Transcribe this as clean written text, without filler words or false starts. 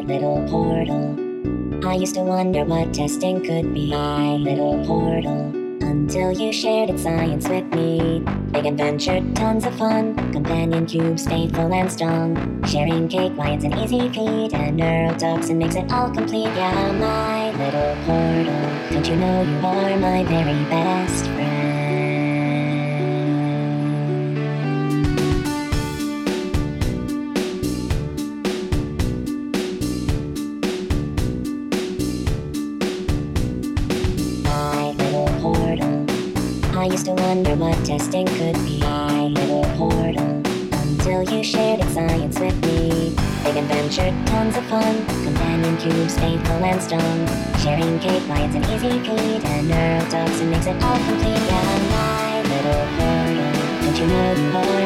little portal. I used to wonder what testing could be. My little portal. Until you shared its science with me. Big adventure, tons of fun. Companion cubes, faithful and strong. Sharing cake, why it's an easy feat. And neurotoxin makes it all complete. Yeah, my little portal. Don't you know you are my very best friend? I used to wonder what testing could be. My little portal. Until you shared its science with me. Big adventure, tons of fun. Companion cubes, faithful and strong. Sharing cake, why it's an easy feat. And neurotoxin makes it all complete. Yeah, my little portal. Don't you know you are